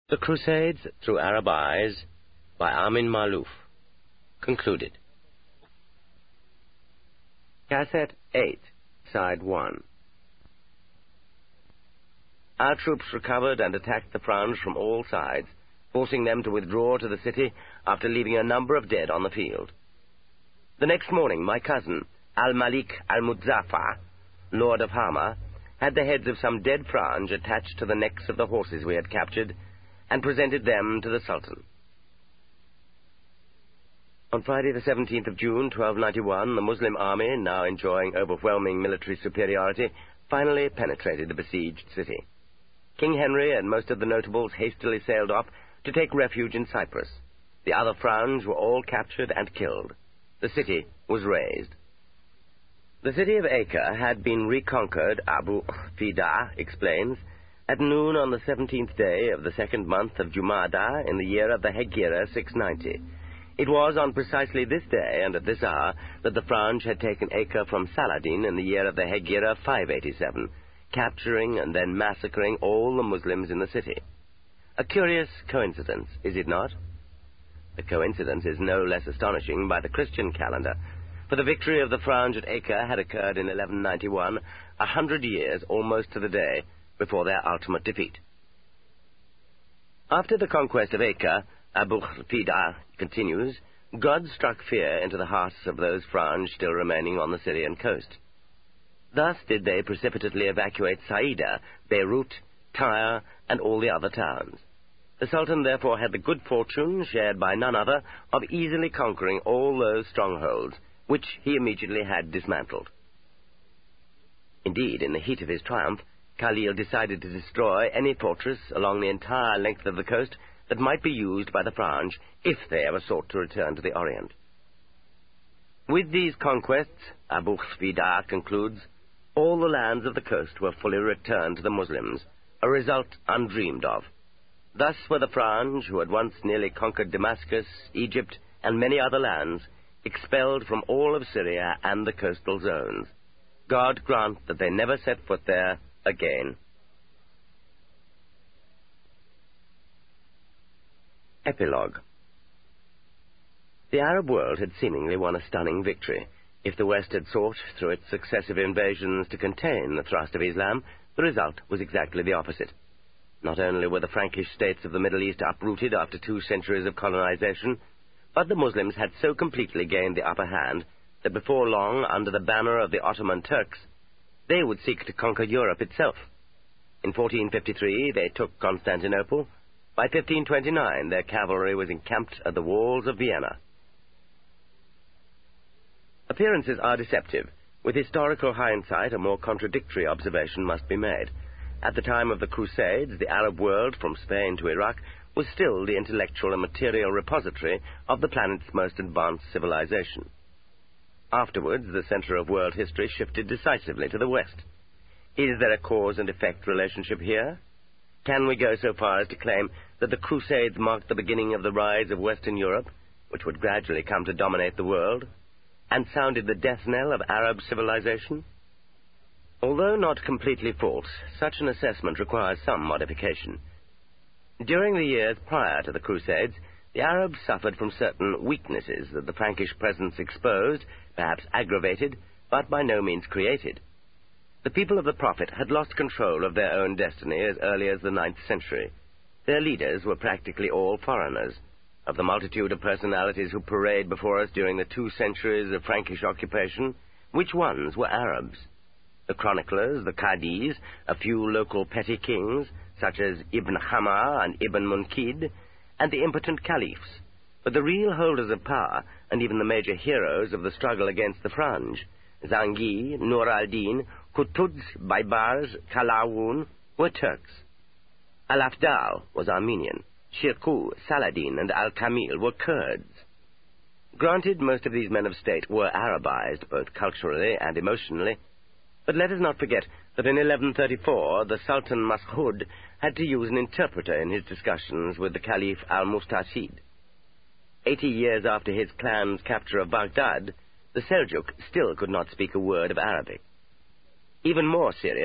The Crusades Through Arab Eyes by Amin Maalouf. Concluded. Cassette 8, Side 1. Our troops recovered and attacked the French from all sides, forcing them to withdraw to the city after leaving a number of dead on the field. The next morning, my cousin, Al-Malik al-Muzaffar, Lord of Hama, had the heads of some dead French attached to the necks of the horses we had captured, and presented them to the Sultan. On Friday the 17th of June, 1291, the Muslim army, now enjoying overwhelming military superiority, finally penetrated the besieged city. King Henry and most of the notables hastily sailed off to take refuge in Cyprus. The other French were all captured and killed. The city was razed. The city of Acre had been reconquered, Abu Fida explains, at noon on the 17th day of the second month of Jumada in the year of the Hegira 690. It was on precisely this day and at this hour that the French had taken Acre from Saladin in the year of the Hegira 587, capturing and then massacring all the Muslims in the city. A curious coincidence, is it not? The coincidence is no less astonishing by the Christian calendar, for the victory of the French at Acre had occurred in 1191, 100 years almost to the day before their ultimate defeat. After the conquest of Acre, Abu Fida continues, God struck fear into the hearts of those French still remaining on the Syrian coast. Thus did they precipitately evacuate Saida, Beirut, Tyre, and all the other towns. The Sultan therefore had the good fortune, shared by none other, of easily conquering all those strongholds, which he immediately had dismantled. Indeed, in the heat of his triumph, Khalil decided to destroy any fortress along the entire length of the coast that might be used by the French if they ever sought to return to the Orient. With these conquests, Abu Fida concludes, all the lands of the coast were fully returned to the Muslims, a result undreamed of. Thus were the French, who had once nearly conquered Damascus, Egypt, and many other lands, expelled from all of Syria and the coastal zones. God grant that they never set foot there again. Epilogue. The Arab world had seemingly won a stunning victory. If the West had sought, through its successive invasions, to contain the thrust of Islam, the result was exactly the opposite. Not only were the Frankish states of the Middle East uprooted after 2 centuries of colonization, but the Muslims had so completely gained the upper hand that before long, under the banner of the Ottoman Turks, they would seek to conquer Europe itself. In 1453, they took Constantinople. By 1529, their cavalry was encamped at the walls of Vienna. Appearances are deceptive. With historical hindsight, a more contradictory observation must be made. At the time of the Crusades, the Arab world, from Spain to Iraq, was still the intellectual and material repository of the planet's most advanced civilization. Afterwards, the center of world history shifted decisively to the West. Is there a cause and effect relationship here? Can we go so far as to claim that the Crusades marked the beginning of the rise of Western Europe, which would gradually come to dominate the world, and sounded the death knell of Arab civilization? Although not completely false, such an assessment requires some modification. During the years prior to the Crusades, the Arabs suffered from certain weaknesses that the Frankish presence exposed, perhaps aggravated, but by no means created. The people of the Prophet had lost control of their own destiny as early as the 9th century. Their leaders were practically all foreigners. Of the multitude of personalities who parade before us during the 2 centuries of Frankish occupation, which ones were Arabs? The chroniclers, the Qadis, a few local petty kings, such as Ibn Hama and Ibn Munkid, and the impotent caliphs, but the real holders of power, and even the major heroes of the struggle against the French, Zangi, Nur al-Din, Qutuz, Baybars, Kalawun, were Turks. Al-Afdal was Armenian. Shirkuh, Saladin, and Al-Kamil were Kurds. Granted, most of these men of state were Arabized, both culturally and emotionally, but let us not forget that in 1134 the Sultan Mas'ud had to use an interpreter in his discussions with the Caliph al-Mustashid. 80 years after his clan's capture of Baghdad, the Seljuk still could not speak a word of Arabic. Even more serious,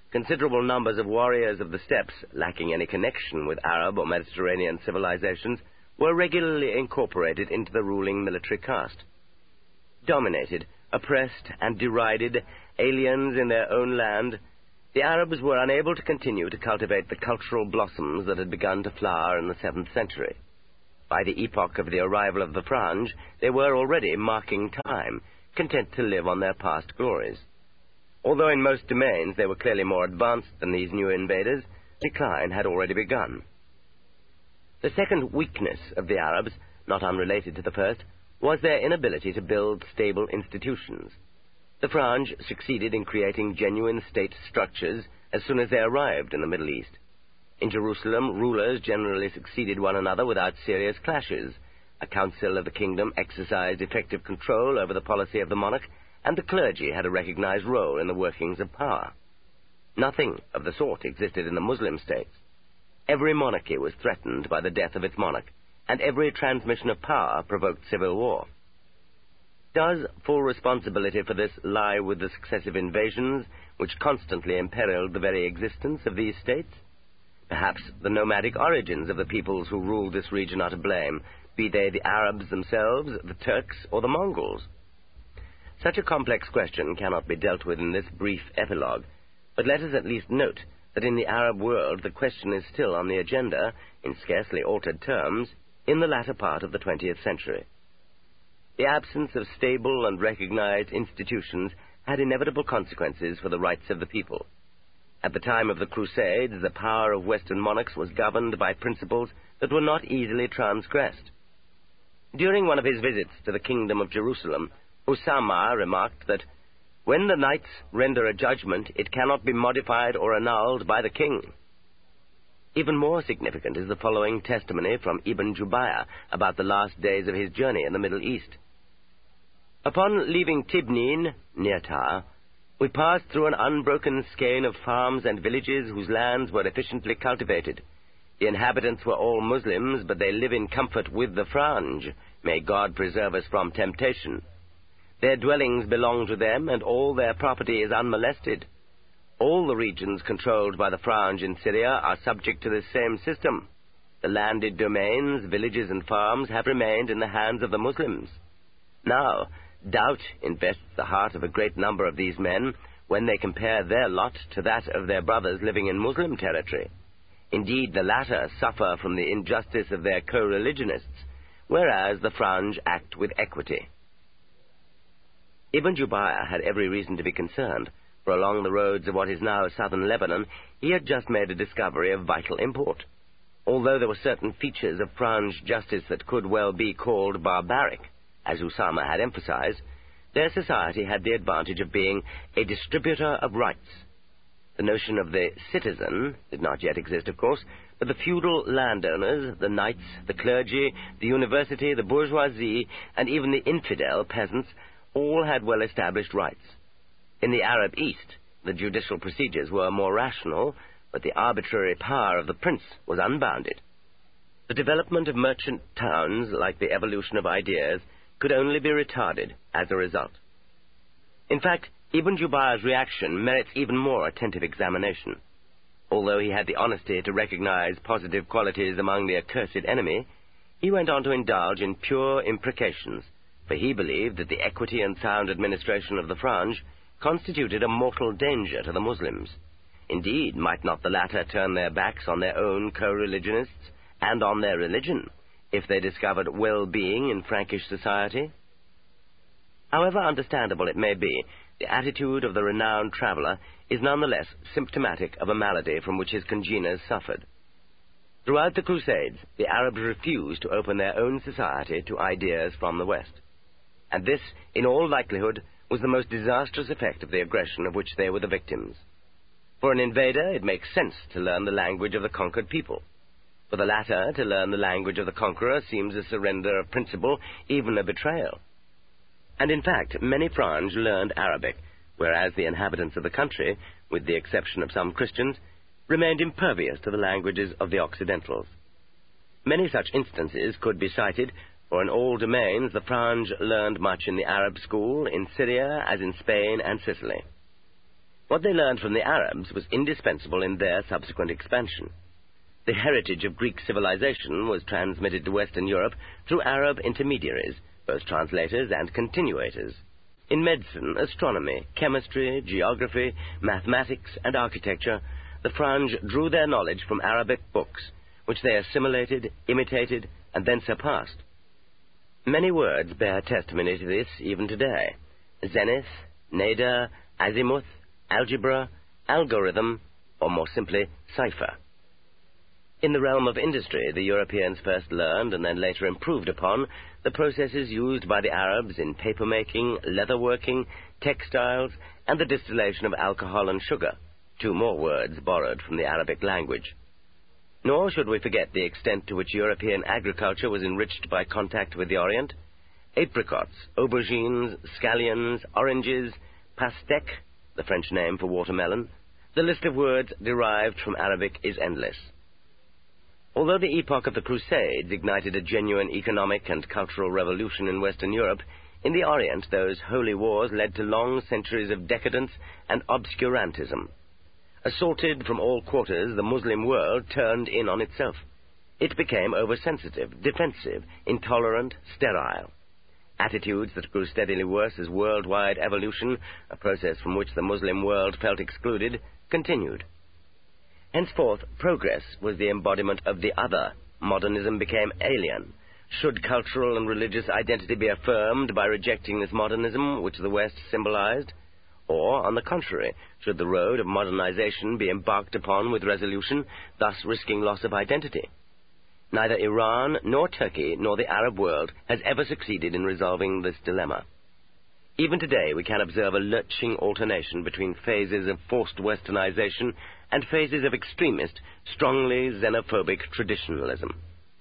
considerable numbers of warriors of the steppes, lacking any connection with Arab or Mediterranean civilizations, were regularly incorporated into the ruling military caste. Dominated, oppressed, and derided, aliens in their own land, the Arabs were unable to continue to cultivate the cultural blossoms that had begun to flower in the 7th century. By the epoch of the arrival of the Franj, they were already marking time, content to live on their past glories. Although in most domains they were clearly more advanced than these new invaders, decline had already begun. The second weakness of the Arabs, not unrelated to the first, was their inability to build stable institutions. The Franj succeeded in creating genuine state structures as soon as they arrived in the Middle East. In Jerusalem, rulers generally succeeded one another without serious clashes. A council of the kingdom exercised effective control over the policy of the monarch, and the clergy had a recognized role in the workings of power. Nothing of the sort existed in the Muslim states. Every monarchy was threatened by the death of its monarch, and every transmission of power provoked civil war. Does full responsibility for this lie with the successive invasions which constantly imperiled the very existence of these states? Perhaps the nomadic origins of the peoples who ruled this region are to blame, be they the Arabs themselves, the Turks, or the Mongols. Such a complex question cannot be dealt with in this brief epilogue, but let us at least note that in the Arab world the question is still on the agenda, in scarcely altered terms, in the latter part of the 20th century. The absence of stable and recognized institutions had inevitable consequences for the rights of the people. At the time of the Crusades, the power of Western monarchs was governed by principles that were not easily transgressed. During one of his visits to the Kingdom of Jerusalem, Usama remarked that, "When the knights render a judgment, it cannot be modified or annulled by the king." Even more significant is the following testimony from Ibn Jubayr about the last days of his journey in the Middle East. "Upon leaving Tibnin, near Tyre, we passed through an unbroken skein of farms and villages whose lands were efficiently cultivated. The inhabitants were all Muslims, but they live in comfort with the Franj. May God preserve us from temptation. Their dwellings belong to them, and all their property is unmolested. All the regions controlled by the Franj in Syria are subject to this same system. The landed domains, villages, and farms have remained in the hands of the Muslims. Now, doubt invests the heart of a great number of these men when they compare their lot to that of their brothers living in Muslim territory. Indeed, the latter suffer from the injustice of their co-religionists, whereas the Franj act with equity." Ibn Jubayr had every reason to be concerned, for along the roads of what is now southern Lebanon, he had just made a discovery of vital import. Although there were certain features of Franj justice that could well be called barbaric, as Usama had emphasized, their society had the advantage of being a distributor of rights. The notion of the citizen did not yet exist, of course, but the feudal landowners, the knights, the clergy, the university, the bourgeoisie, and even the infidel peasants all had well-established rights. In the Arab East, the judicial procedures were more rational, but the arbitrary power of the prince was unbounded. The development of merchant towns, like the evolution of ideas, could only be retarded as a result. In fact, Ibn Jubayr's reaction merits even more attentive examination. Although he had the honesty to recognize positive qualities among the accursed enemy, he went on to indulge in pure imprecations, for he believed that the equity and sound administration of the Franj constituted a mortal danger to the Muslims. Indeed, might not the latter turn their backs on their own co-religionists and on their religion if they discovered well-being in Frankish society? However understandable it may be, the attitude of the renowned traveler is nonetheless symptomatic of a malady from which his congeners suffered. Throughout the Crusades, the Arabs refused to open their own society to ideas from the West. And this, in all likelihood, was the most disastrous effect of the aggression of which they were the victims. For an invader, it makes sense to learn the language of the conquered people. For the latter, to learn the language of the conqueror seems a surrender of principle, even a betrayal. And in fact, many Franj learned Arabic, whereas the inhabitants of the country, with the exception of some Christians, remained impervious to the languages of the Occidentals. Many such instances could be cited, for in all domains the Franj learned much in the Arab school, in Syria as in Spain and Sicily. What they learned from the Arabs was indispensable in their subsequent expansion. The heritage of Greek civilization was transmitted to Western Europe through Arab intermediaries, both translators and continuators. In medicine, astronomy, chemistry, geography, mathematics, and architecture, the Franj drew their knowledge from Arabic books, which they assimilated, imitated, and then surpassed. Many words bear testimony to this even today: zenith, nadir, azimuth, algebra, algorithm, or more simply, cipher. In the realm of industry, the Europeans first learned and then later improved upon the processes used by the Arabs in paper-making, leather-working, textiles, and the distillation of alcohol and sugar, two more words borrowed from the Arabic language. Nor should we forget the extent to which European agriculture was enriched by contact with the Orient. Apricots, aubergines, scallions, oranges, pastèque, the French name for watermelon. The list of words derived from Arabic is endless. Although the epoch of the Crusades ignited a genuine economic and cultural revolution in Western Europe, in the Orient those holy wars led to long centuries of decadence and obscurantism. Assaulted from all quarters, the Muslim world turned in on itself. It became oversensitive, defensive, intolerant, sterile. Attitudes that grew steadily worse as worldwide evolution, a process from which the Muslim world felt excluded, continued. Henceforth, progress was the embodiment of the other. Modernism became alien. Should cultural and religious identity be affirmed by rejecting this modernism which the West symbolized? Or, on the contrary, should the road of modernization be embarked upon with resolution, thus risking loss of identity? Neither Iran, nor Turkey, nor the Arab world has ever succeeded in resolving this dilemma. Even today we can observe a lurching alternation between phases of forced westernization and phases of extremist, strongly xenophobic traditionalism.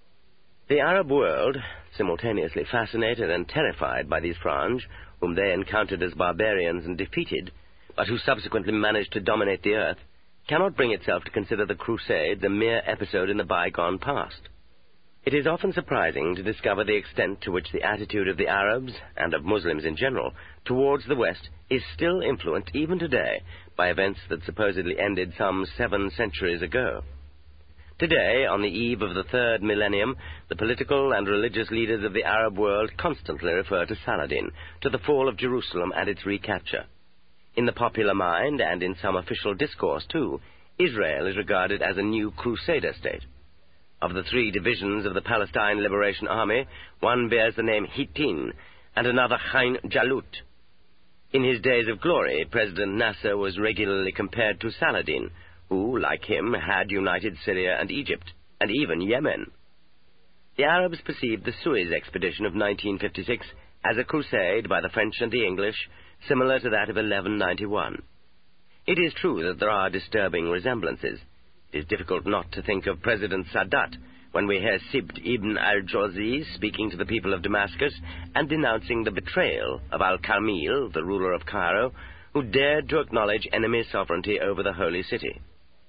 The Arab world, simultaneously fascinated and terrified by these Franj, whom they encountered as barbarians and defeated, but who subsequently managed to dominate the earth, cannot bring itself to consider the Crusades a mere episode in the bygone past. It is often surprising to discover the extent to which the attitude of the Arabs, and of Muslims in general, towards the West is still influenced even today by events that supposedly ended some 7 centuries ago. Today, on the eve of the 3rd millennium, the political and religious leaders of the Arab world constantly refer to Saladin, to the fall of Jerusalem and its recapture. In the popular mind, and in some official discourse too, Israel is regarded as a new Crusader state. Of the 3 divisions of the Palestine Liberation Army, one bears the name Hittin, and another Hain Jalut. In his days of glory, President Nasser was regularly compared to Saladin, who, like him, had united Syria and Egypt, and even Yemen. The Arabs perceived the Suez expedition of 1956 as a crusade by the French and the English, similar to that of 1191. It is true that there are disturbing resemblances. It is difficult not to think of President Sadat when we hear Sibt ibn al-Jawzi speaking to the people of Damascus and denouncing the betrayal of al-Kamil, the ruler of Cairo, who dared to acknowledge enemy sovereignty over the holy city.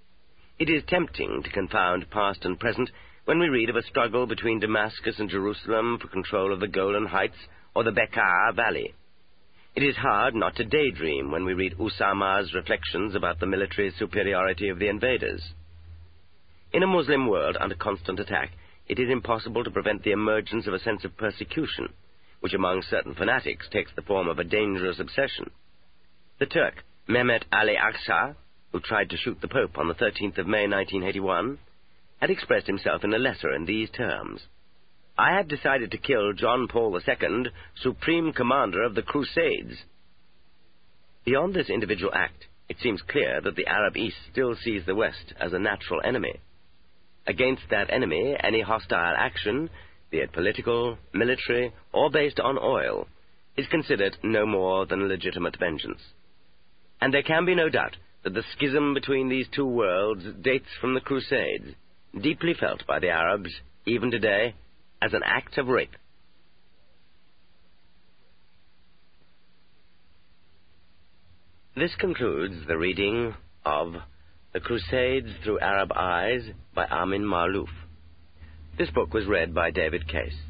It is tempting to confound past and present when we read of a struggle between Damascus and Jerusalem for control of the Golan Heights or the Bekaa Valley. It is hard not to daydream when we read Usama's reflections about the military superiority of the invaders. In a Muslim world under constant attack, it is impossible to prevent the emergence of a sense of persecution, which among certain fanatics takes the form of a dangerous obsession. The Turk, Mehmet Ali Aksa, who tried to shoot the Pope on the 13th of May 1981, had expressed himself in a letter in these terms: "I have decided to kill John Paul II, Supreme Commander of the Crusades." Beyond this individual act, it seems clear that the Arab East still sees the West as a natural enemy. Against that enemy, any hostile action, be it political, military, or based on oil, is considered no more than legitimate vengeance. And there can be no doubt that the schism between these two worlds dates from the Crusades, deeply felt by the Arabs, even today, as an act of rape. This concludes the reading of The Crusades Through Arab Eyes by Amin Maalouf. This book was read by David Case.